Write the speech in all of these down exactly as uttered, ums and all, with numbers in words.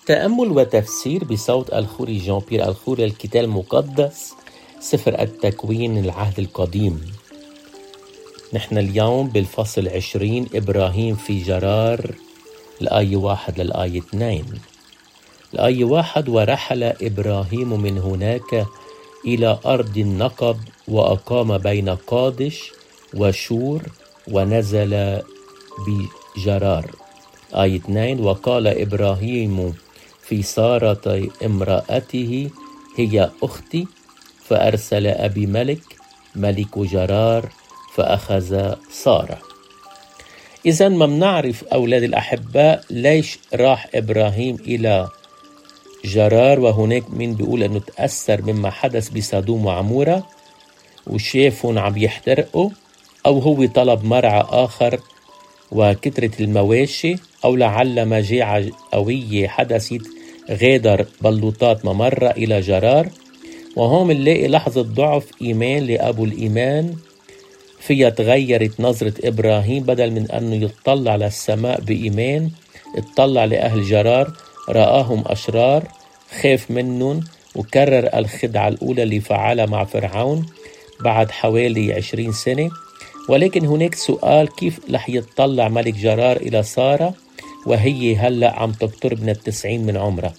تأمل وتفسير بصوت الخوري جان بيير الخوري الكتاب المقدس سفر التكوين العهد القديم. نحن اليوم بالفصل عشرين إبراهيم في جرار، الآية واحد للآية اثنين. الآية واحد: ورحل إبراهيم من هناك إلى أرض النقب وأقام بين قادش وشور ونزل بجرار. آية اثنين: وقال إبراهيم في سارة امرأته هي أختي، فأرسل أبي ملك ملك جرار فأخذ سارة. إذن ما بنعرف أولاد الأحباء ليش راح إبراهيم إلى جرار، وهناك من بيقول أنه تأثر مما حدث بسدوم وعمورة وشافهم عم يحترقوا، أو هو طلب مرعى آخر وكثرة المواشي، أو لعل مجاعة قوية حدثت غادر بلوطات ممرة إلى جرار. وهون نلاقي لحظة ضعف إيمان لأبو الإيمان فيها تغيرت نظرة إبراهيم، بدل من أنه يطلع للسماء بإيمان اطلع لأهل جرار، رآهم أشرار، خاف منهم وكرر الخدعة الأولى اللي فعلها مع فرعون بعد حوالي عشرين سنة. ولكن هناك سؤال: كيف رح يتطلع ملك جرار إلى سارة وهي هلأ عم تقترب من التسعين من عمرها؟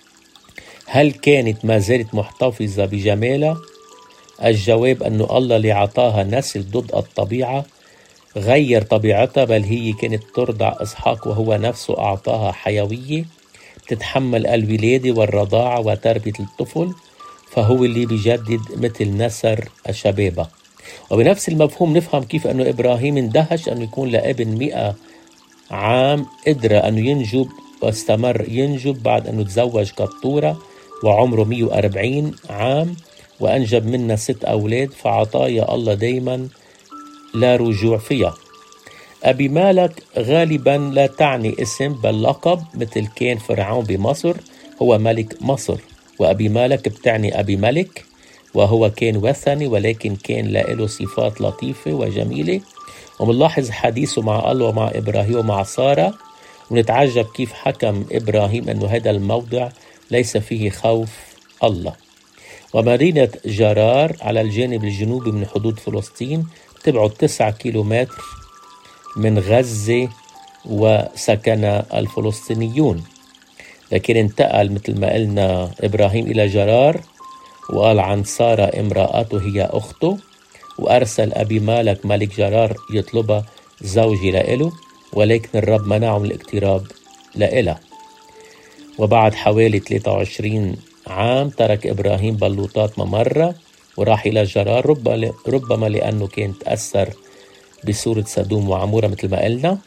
هل كانت ما زالت محتفظة بجمالها؟ الجواب أنه الله اللي عطاها نسل ضد الطبيعة غير طبيعتها، بل هي كانت ترضع إسحاق وهو نفسه أعطاها حيوية تتحمل الولادة والرضاعة وتربية الطفل، فهو اللي بيجدد مثل نسر الشبابة. وبنفس المفهوم نفهم كيف أنه إبراهيم اندهش أنه يكون لابن مئة عام قدر أنه ينجب واستمر ينجب بعد أنه تزوج قطورة وعمره مئة وأربعين عام وأنجب منها ست أولاد، فعطايا الله دايما لا رجوع فيها. أبي مالك غالبا لا تعني اسم بل لقب، مثل كان فرعون بمصر هو ملك مصر، وأبي مالك بتعني أبي ملك، وهو كان وثني ولكن كان له صفات لطيفة وجميلة. ومنلاحظ حديثه مع الله ومع إبراهيم ومع سارة، ونتعجب كيف حكم إبراهيم أنه هذا الموضع ليس فيه خوف الله. ومدينة جرار على الجانب الجنوبي من حدود فلسطين، تبعد تسعة كيلومتر من غزة وسكن الفلسطينيون. لكن انتقل مثل ما قلنا إبراهيم إلى جرار، وقال عن سارة امرأته هي أخته، وأرسل أبي مالك ملك جرار يطلبها زوجي لإله، ولكن الرب منعه من الاقتراب لإلها. وبعد حوالي ثلاثة وعشرين عام ترك إبراهيم بلوطات ممرة وراح إلى جرار، ربما لأنه كان تأثر بصورة سدوم وعمورة مثل ما قلنا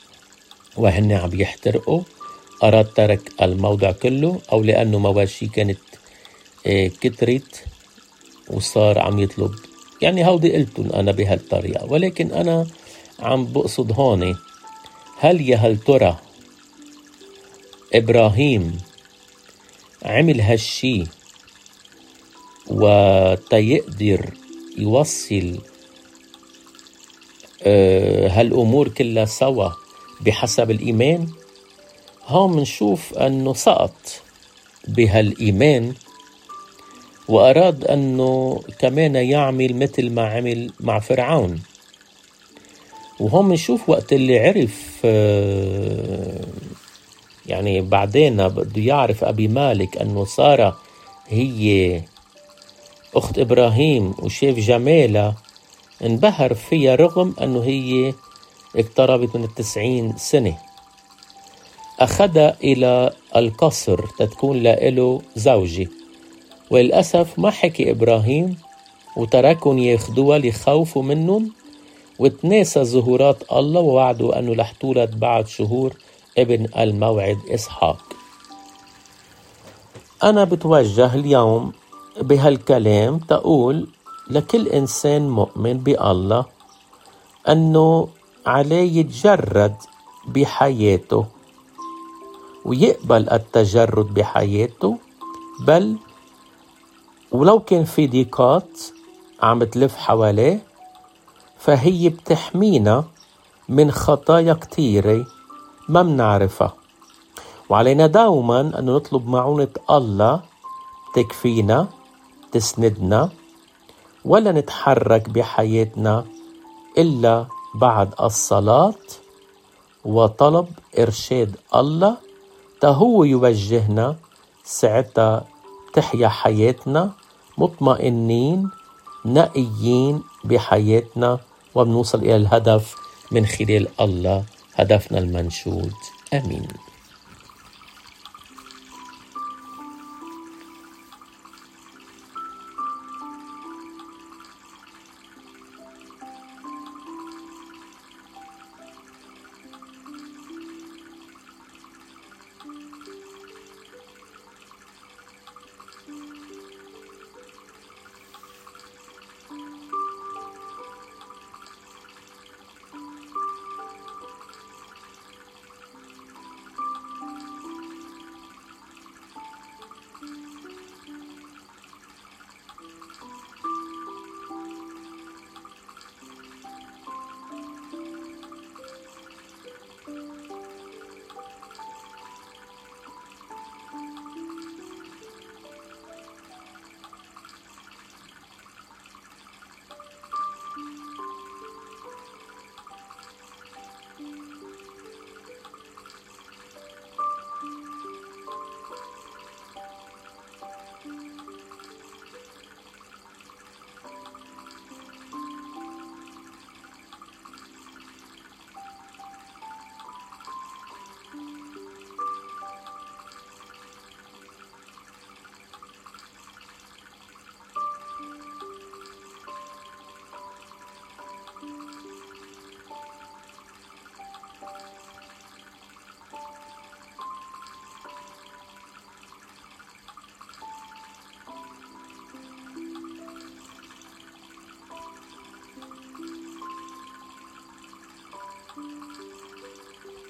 وهن عم يحترقوا، أراد ترك الموضع كله، أو لأنه مواشي كانت كترت وصار عم يطلب. يعني هودي قلتن أنا بهالطريقة، ولكن أنا عم بقصد هون، هل يا هل ترى إبراهيم عمل هالشي وتيقدر يوصل هالأمور كلها سوا بحسب الإيمان؟ هون منشوف أنه سقط بهالإيمان وأراد أنه كمان يعمل مثل ما عمل مع فرعون. وهم منشوف وقت اللي عرف يعني بعدين بده يعرف أبي مالك أنه سارة هي أخت إبراهيم وشاف جمالها، انبهر فيها رغم أنه هي اقتربت من التسعين سنة. أخذها إلى القصر تتكون له زوجة، وللأسف ما حكي إبراهيم وتركهم ياخدوها لخوفوا منهم، وتناسى ظهورات الله ووعدوا أنه رح تولد بعد شهور ابن الموعد إسحاق. أنا بتوجه اليوم بهالكلام تقول لكل إنسان مؤمن بالله أنه عليه يتجرد بحياته ويقبل التجرد بحياته، بل ولو كان في ضيقات عم تلف حواليه فهي بتحمينا من خطايا كتيرة ما منعرفها. وعلينا دوما أن نطلب معونة الله تكفينا تسندنا، ولا نتحرك بحياتنا إلا بعد الصلاة وطلب إرشاد الله تهو يوجهنا. ساعتها تحيا حياتنا مطمئنين نقيين بحياتنا، وبنوصل إلى الهدف من خلال الله، هدفنا المنشود. آمين.